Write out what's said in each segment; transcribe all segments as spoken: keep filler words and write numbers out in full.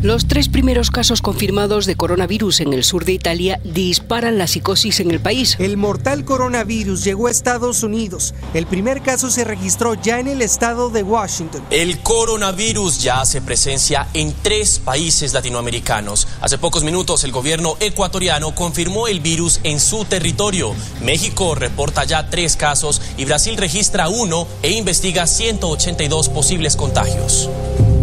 Los tres primeros casos confirmados de coronavirus en el sur de Italia disparan la psicosis en el país. El mortal coronavirus llegó a Estados Unidos. El primer caso se registró ya en el estado de Washington. El coronavirus ya hace presencia en tres países latinoamericanos. Hace pocos minutos el gobierno ecuatoriano confirmó el virus en su territorio. México reporta ya tres casos y Brasil registra uno e investiga ciento ochenta y dos posibles contagios.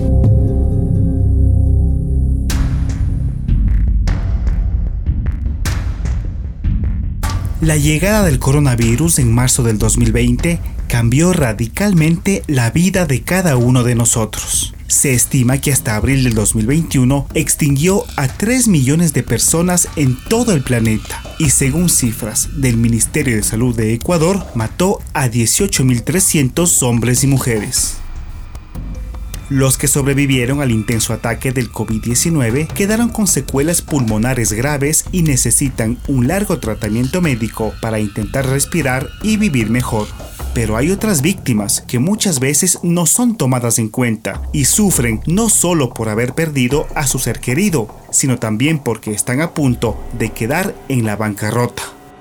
La llegada del coronavirus en marzo del dos mil veinte cambió radicalmente la vida de cada uno de nosotros. Se estima que hasta abril del dos mil veintiuno extinguió a tres millones de personas en todo el planeta y, según cifras del Ministerio de Salud de Ecuador, mató a dieciocho mil trescientos hombres y mujeres. Los que sobrevivieron al intenso ataque del COVID diecinueve quedaron con secuelas pulmonares graves y necesitan un largo tratamiento médico para intentar respirar y vivir mejor. Pero hay otras víctimas que muchas veces no son tomadas en cuenta y sufren no solo por haber perdido a su ser querido, sino también porque están a punto de quedar en la bancarrota.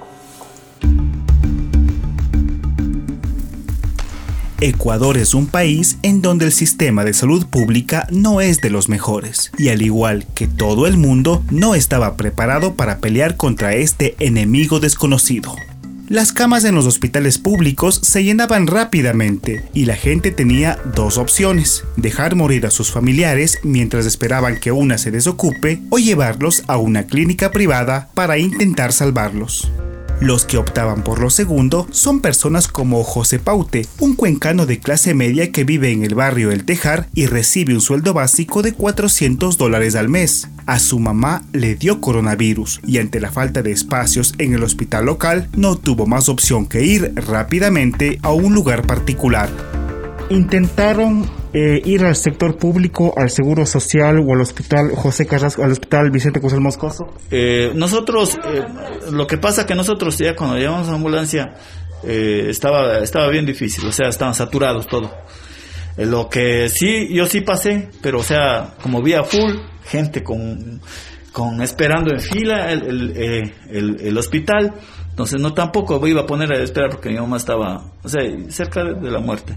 Ecuador es un país en donde el sistema de salud pública no es de los mejores, y al igual que todo el mundo, no estaba preparado para pelear contra este enemigo desconocido. Las camas en los hospitales públicos se llenaban rápidamente y la gente tenía dos opciones: dejar morir a sus familiares mientras esperaban que una se desocupe o llevarlos a una clínica privada para intentar salvarlos. Los que optaban por lo segundo son personas como José Paute, un cuencano de clase media que vive en el barrio El Tejar y recibe un sueldo básico de cuatrocientos dólares al mes. A su mamá le dio coronavirus y ante la falta de espacios en el hospital local no tuvo más opción que ir rápidamente a un lugar particular. Intentaron eh, ir al sector público, al Seguro Social o al Hospital José Carrasco, al Hospital Vicente Cusel Moscoso. Eh, nosotros, eh, lo que pasa que nosotros ya cuando llevamos a la ambulancia eh, estaba estaba bien difícil, o sea, estaban saturados todo. Eh, lo que sí, yo sí pasé, pero o sea, como vía full, gente con, con esperando en fila el, el, eh, el, el hospital. Entonces no tampoco iba a poner a esperar porque mi mamá estaba, o sea, cerca de, de la muerte.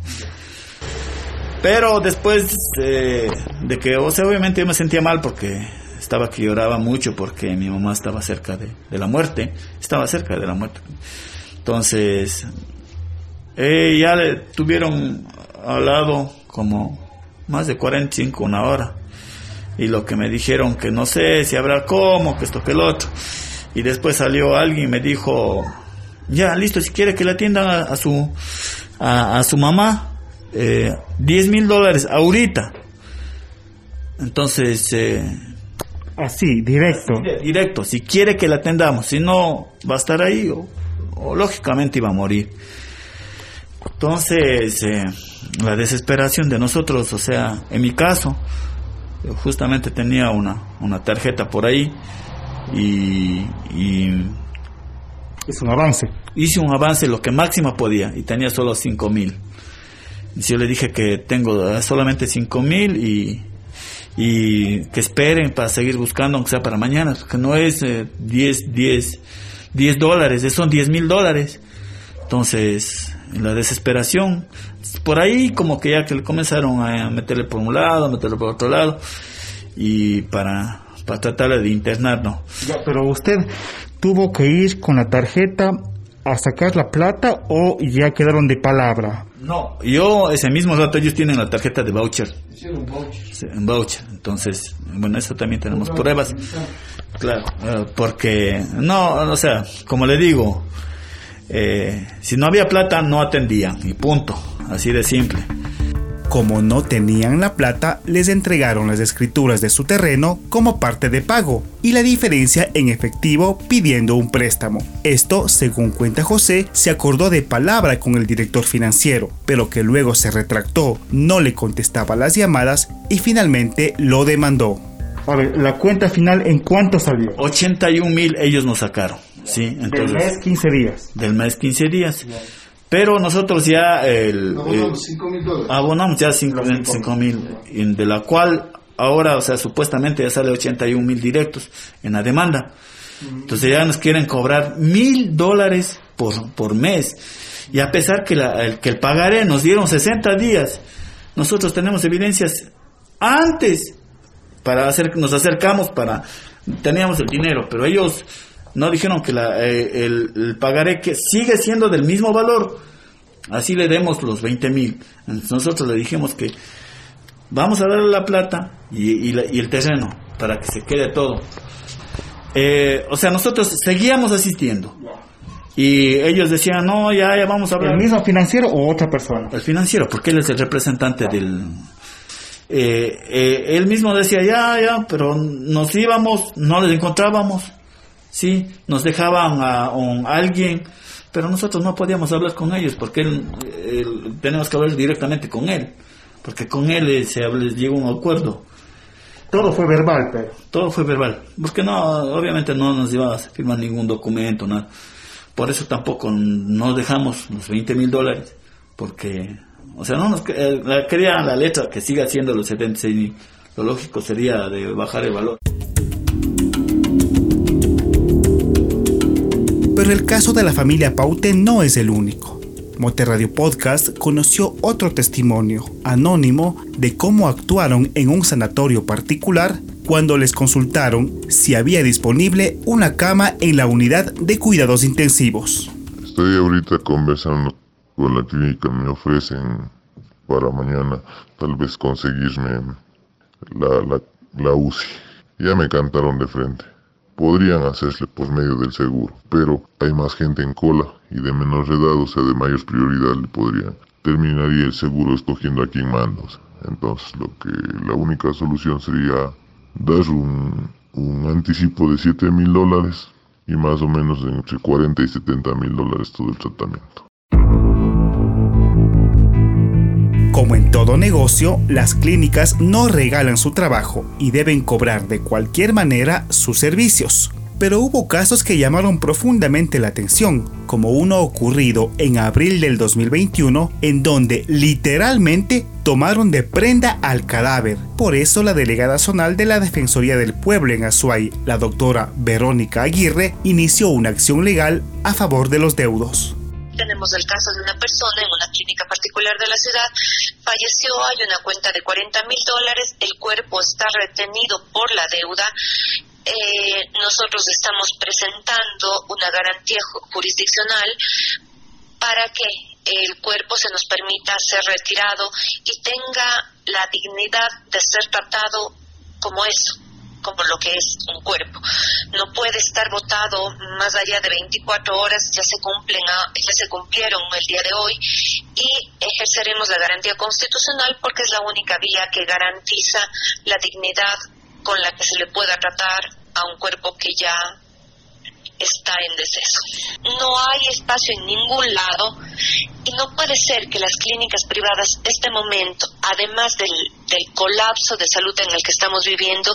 Pero después eh, de que, o sea, obviamente yo me sentía mal porque estaba que lloraba mucho porque mi mamá estaba cerca de, de la muerte, estaba cerca de la muerte. Entonces, eh, ya le tuvieron al lado como más de cuarenta y cinco, una hora. Y lo que me dijeron que no sé si habrá cómo, que esto, que el otro. Y después salió alguien y me dijo, ya, listo, si quiere que le atiendan a, a su a, a su mamá, eh, diez mil dólares ahorita. Entonces, eh, así, directo. Así, directo, si quiere que la atendamos, si no, va a estar ahí o, o lógicamente iba a morir. Entonces, eh, la desesperación de nosotros, o sea, en mi caso, yo justamente tenía una, una tarjeta por ahí. Y, y es un avance. Hice un avance lo que máximo podía y tenía solo cinco mil. Yo le dije que tengo solamente cinco mil y, y que esperen para seguir buscando, aunque sea para mañana, que no es eh, diez, diez, diez dólares, son diez mil dólares. Entonces, en la desesperación, por ahí como que ya que le comenzaron a meterle por un lado, a meterle por otro lado, y para... para tratar de internarnos. Ya, pero usted tuvo que ir con la tarjeta a sacar la plata o ya quedaron de palabra. No, yo ese mismo rato ellos tienen la tarjeta de voucher. Hicieron voucher. Sí, en voucher. Entonces, bueno, eso también tenemos pruebas. Claro, eh, porque no, o sea, como le digo, eh, si no había plata no atendían y punto, así de simple. Como no tenían la plata, les entregaron las escrituras de su terreno como parte de pago y la diferencia en efectivo pidiendo un préstamo. Esto, según cuenta José, se acordó de palabra con el director financiero, pero que luego se retractó, no le contestaba las llamadas y finalmente lo demandó. A ver, la cuenta final, ¿en cuánto salió? ochenta y un mil ellos nos sacaron. Sí, entonces, del mes quince días. Del mes quince días. Yeah. Pero nosotros ya el, abonamos cinco mil dólares. Abonamos ya cinco mil, de la cual ahora, o sea, supuestamente ya sale ochenta y un mil directos en la demanda. Entonces ya nos quieren cobrar mil dólares por, por mes. Y a pesar que, la, el, que el pagaré nos dieron sesenta días, nosotros tenemos evidencias antes para hacer, nos acercamos para, teníamos el dinero, pero ellos no dijeron que la, eh, el, el pagaré que sigue siendo del mismo valor, así le demos los veinte mil. Nosotros le dijimos que vamos a darle la plata y, y, la, y el terreno para que se quede todo. Eh, o sea, nosotros seguíamos asistiendo y ellos decían, no, ya, ya vamos a hablar. ¿El mismo financiero o otra persona? El financiero, porque él es el representante del... Eh, eh, él mismo decía, ya, ya, pero nos íbamos, no les encontrábamos, sí, nos dejaban a, a alguien, pero nosotros no podíamos hablar con ellos, porque él, él, tenemos que hablar directamente con él, porque con él eh, se les llegó un acuerdo. Todo fue verbal, pero... Todo fue verbal, porque no, obviamente no nos iba a firmar ningún documento, nada. Por eso tampoco nos dejamos los veinte mil dólares, porque, o sea, no nos eh, quería la letra que siga siendo los setenta y seis mil. Lo lógico sería de bajar el valor. Pero el caso de la familia Paute no es el único. Moterradio Podcast conoció otro testimonio anónimo de cómo actuaron en un sanatorio particular cuando les consultaron si había disponible una cama en la unidad de cuidados intensivos. Estoy ahorita conversando con la clínica, me ofrecen para mañana tal vez conseguirme la, la, la U C I. Ya me cantaron de frente. Podrían hacerse por medio del seguro, pero hay más gente en cola y de menor edad, o sea, de mayor prioridad le podrían. Terminaría el seguro escogiendo a quién manda. O sea. Entonces, lo que la única solución sería dar un, un anticipo de siete mil dólares y más o menos entre cuarenta y setenta mil dólares todo el tratamiento. Como en todo negocio, las clínicas no regalan su trabajo y deben cobrar de cualquier manera sus servicios. Pero hubo casos que llamaron profundamente la atención, como uno ocurrido en abril del dos mil veintiuno, en donde literalmente tomaron de prenda al cadáver. Por eso la delegada zonal de la Defensoría del Pueblo en Azuay, la doctora Verónica Aguirre, inició una acción legal a favor de los deudos. Tenemos el caso de una persona en una clínica particular de la ciudad, falleció, hay una cuenta de cuarenta mil dólares, el cuerpo está retenido por la deuda. Eh, nosotros estamos presentando una garantía jurisdiccional para que el cuerpo se nos permita ser retirado y tenga la dignidad de ser tratado como eso, como lo que es un cuerpo. No puede estar botado más allá de veinticuatro horas, ya se cumplen, ya se cumplieron el día de hoy y ejerceremos la garantía constitucional porque es la única vía que garantiza la dignidad con la que se le pueda tratar a un cuerpo que ya está en deceso. No hay espacio en ningún lado y no puede ser que las clínicas privadas este momento, además del, del colapso de salud en el que estamos viviendo,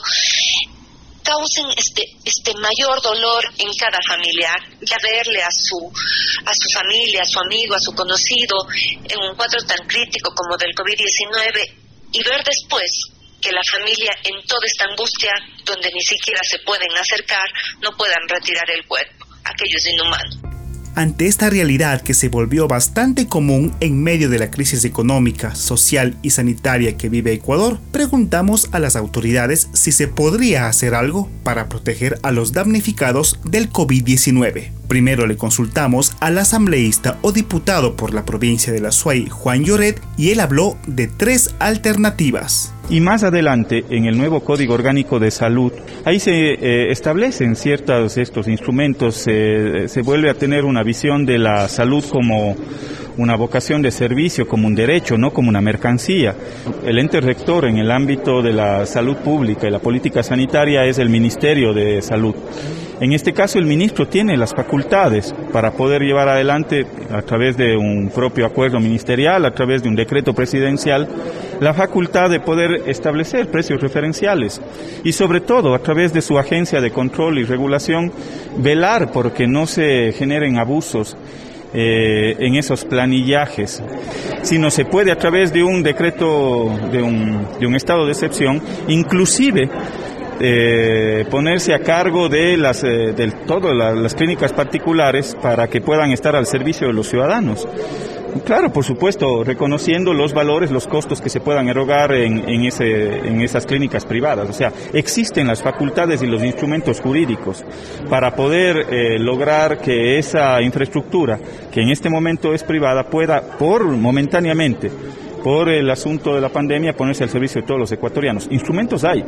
causen este este mayor dolor en cada familiar, ya verle a su a su familia, a su amigo, a su conocido en un cuadro tan crítico como del covid diecinueve y ver después que la familia en toda esta angustia, donde ni siquiera se pueden acercar, no puedan retirar el cuerpo. Aquello es inhumano. Ante esta realidad que se volvió bastante común en medio de la crisis económica, social y sanitaria que vive Ecuador, preguntamos a las autoridades si se podría hacer algo para proteger a los damnificados del covid diecinueve. Primero le consultamos al asambleísta o diputado por la provincia de la Azuay, Juan Lloret, y él habló de tres alternativas. Y más adelante, en el nuevo Código Orgánico de Salud, ahí se eh, establecen ciertos estos instrumentos, eh, se vuelve a tener una visión de la salud como una vocación de servicio, como un derecho, no como una mercancía. El ente rector en el ámbito de la salud pública y la política sanitaria es el Ministerio de Salud. En este caso, el ministro tiene las facultades para poder llevar adelante, a través de un propio acuerdo ministerial, a través de un decreto presidencial, la facultad de poder establecer precios referenciales y, sobre todo, a través de su agencia de control y regulación, velar por que no se generen abusos eh, en esos planillajes, sino se puede a través de un decreto, de un, de un estado de excepción, inclusive eh, ponerse a cargo de las eh, de todas las, las clínicas particulares para que puedan estar al servicio de los ciudadanos. Claro, por supuesto, reconociendo los valores, los costos que se puedan erogar en, en, ese, en esas clínicas privadas. O sea, existen las facultades y los instrumentos jurídicos para poder eh, lograr que esa infraestructura, que en este momento es privada, pueda, por momentáneamente, por el asunto de la pandemia, ponerse al servicio de todos los ecuatorianos. Instrumentos hay.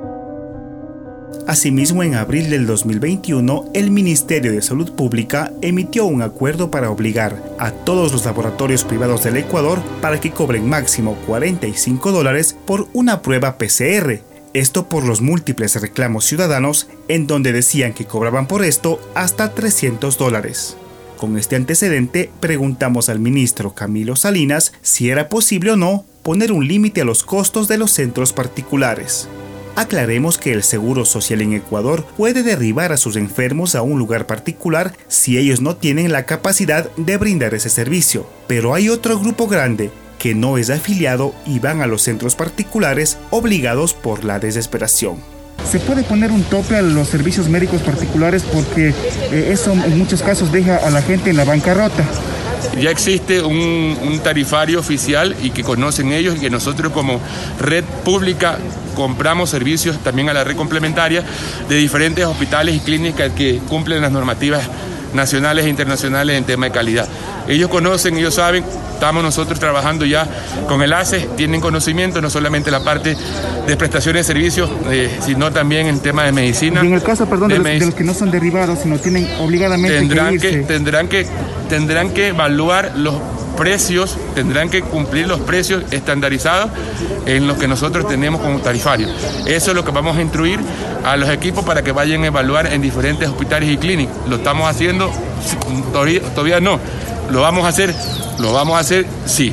Asimismo, en abril del dos mil veintiuno, el Ministerio de Salud Pública emitió un acuerdo para obligar a todos los laboratorios privados del Ecuador para que cobren máximo cuarenta y cinco dólares por una prueba P C R. Esto por los múltiples reclamos ciudadanos en donde decían que cobraban por esto hasta trescientos dólares. Con este antecedente, preguntamos al ministro Camilo Salinas si era posible o no poner un límite a los costos de los centros particulares. Aclaremos que el Seguro Social en Ecuador puede derribar a sus enfermos a un lugar particular si ellos no tienen la capacidad de brindar ese servicio. Pero hay otro grupo grande que no es afiliado y van a los centros particulares obligados por la desesperación. Se puede poner un tope a los servicios médicos particulares porque eh, eso en muchos casos deja a la gente en la bancarrota. Ya existe un, un tarifario oficial y que conocen ellos y que nosotros como red pública compramos servicios también a la red complementaria de diferentes hospitales y clínicas que cumplen las normativas nacionales e internacionales en tema de calidad. Ellos conocen, ellos saben, estamos nosotros trabajando ya con el A C E, tienen conocimiento no solamente la parte de prestaciones de servicios, eh, sino también en tema de medicina. Y en el caso, perdón, de, de, los, de los que no son derivados, sino tienen obligadamente tendrán que irse. Que, tendrán que, tendrán que evaluar los precios, tendrán que cumplir los precios estandarizados en los que nosotros tenemos como tarifario. Eso es lo que vamos a instruir a los equipos para que vayan a evaluar en diferentes hospitales y clínicas. Lo estamos haciendo, todavía, todavía no. ¿Lo vamos a hacer? ¿Lo vamos a hacer? Sí.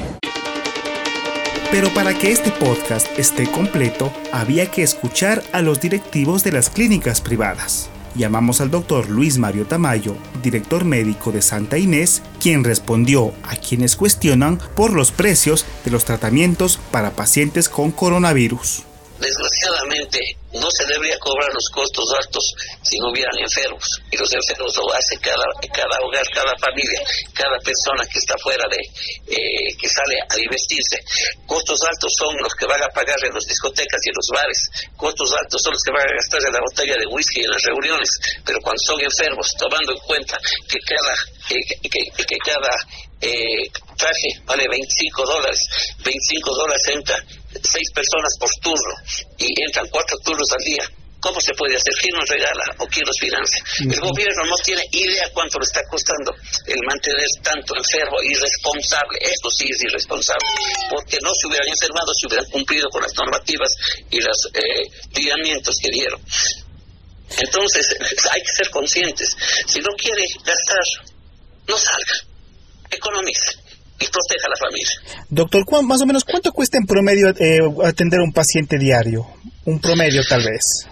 Pero para que este podcast esté completo, había que escuchar a los directivos de las clínicas privadas. Llamamos al doctor Luis Mario Tamayo, director médico de Santa Inés, quien respondió a quienes cuestionan por los precios de los tratamientos para pacientes con coronavirus. Desgraciadamente, no se debería cobrar los costos altos si no hubieran enfermos. Y los enfermos lo hace cada, cada hogar, cada familia, cada persona que está fuera de, eh, que sale a divertirse. Costos altos son los que van a pagar en las discotecas y en los bares. Costos altos son los que van a gastar en la botella de whisky en las reuniones. Pero cuando son enfermos, tomando en cuenta que cada, que, que, que, que cada eh, traje vale veinticinco dólares, veinticinco dólares entra seis personas por turno y entran cuatro turnos al día. ¿Cómo se puede hacer? ¿Quién nos regala o quién nos financia? Uh-huh. El gobierno no tiene idea cuánto le está costando el mantener tanto enfermo, irresponsable. Esto sí es irresponsable, porque no se hubieran enfermado si hubieran cumplido con las normativas y los eh, lineamientos que dieron. Entonces, hay que ser conscientes. Si no quiere gastar, no salga, economice y proteja a la familia. Doctor, más o menos, ¿cuánto cuesta en promedio eh, atender a un paciente diario? Un promedio, tal vez.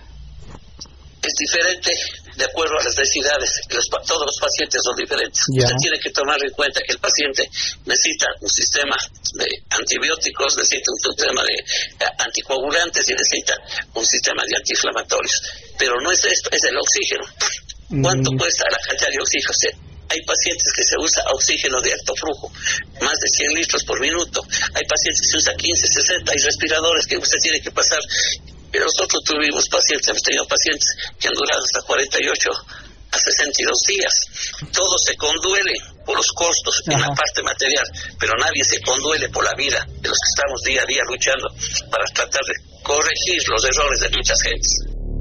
Es diferente de acuerdo a las necesidades. Los, todos los pacientes son diferentes. Ya. Usted tiene que tomar en cuenta que el paciente necesita un sistema de antibióticos, necesita un sistema de uh, anticoagulantes y necesita un sistema de antiinflamatorios. Pero no es esto, es el oxígeno. ¿Cuánto mm. cuesta la cantidad de oxígeno? Hay pacientes que se usa oxígeno de alto flujo, más de cien litros por minuto. Hay pacientes que se usa quince, sesenta. Hay respiradores que usted tiene que pasar. Pero nosotros tuvimos pacientes, hemos tenido pacientes que han durado hasta cuarenta y ocho a sesenta y dos días. Todos se conduelen por los costos en la parte material, pero nadie se conduele por la vida de los que estamos día a día luchando para tratar de corregir los errores de muchas gentes.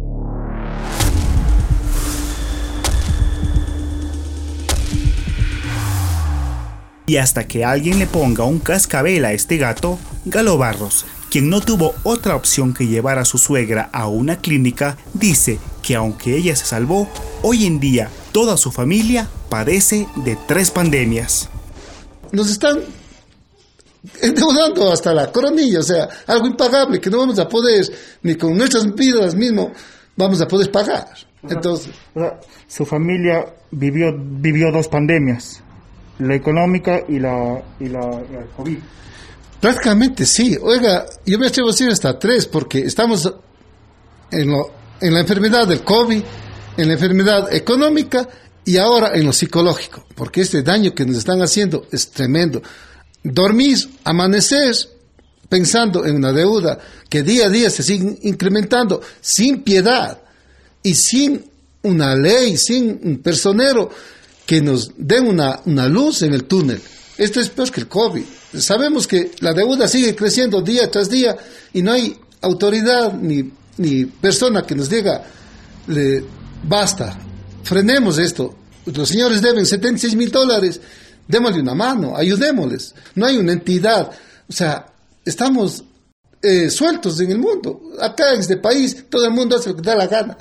Y hasta que alguien le ponga un cascabel a este gato, Galo Barros, quien no tuvo otra opción que llevar a su suegra a una clínica, dice que aunque ella se salvó, hoy en día toda su familia padece de tres pandemias. Nos están endeudando hasta la coronilla, o sea, algo impagable que no vamos a poder, ni con nuestras vidas mismo, vamos a poder pagar. Entonces, su familia vivió, vivió dos pandemias. la económica y la, y la, la COVID. Prácticamente sí. Oiga, yo me atrevo a decir hasta tres, porque estamos en, lo, en la enfermedad del COVID, en la enfermedad económica y ahora en lo psicológico, porque este daño que nos están haciendo es tremendo. Dormir, amanecer pensando en una deuda que día a día se sigue incrementando sin piedad y sin una ley, sin un personero que nos den una, una luz en el túnel. Esto es peor que el COVID. Sabemos que la deuda sigue creciendo día tras día y no hay autoridad ni, ni persona que nos diga, le, basta, frenemos esto. Los señores deben setenta y seis mil dólares, démosle una mano, ayudémosles. No hay una entidad, o sea, estamos eh, sueltos en el mundo. Acá en este país todo el mundo hace lo que da la gana.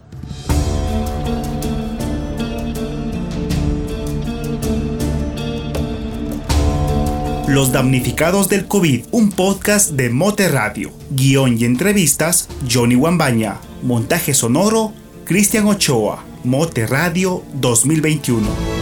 Los damnificados del COVID, un podcast de Mote Radio. Guión y entrevistas, Johnny Wambaña. Montaje sonoro, Cristian Ochoa. Mote Radio dos mil veintiuno.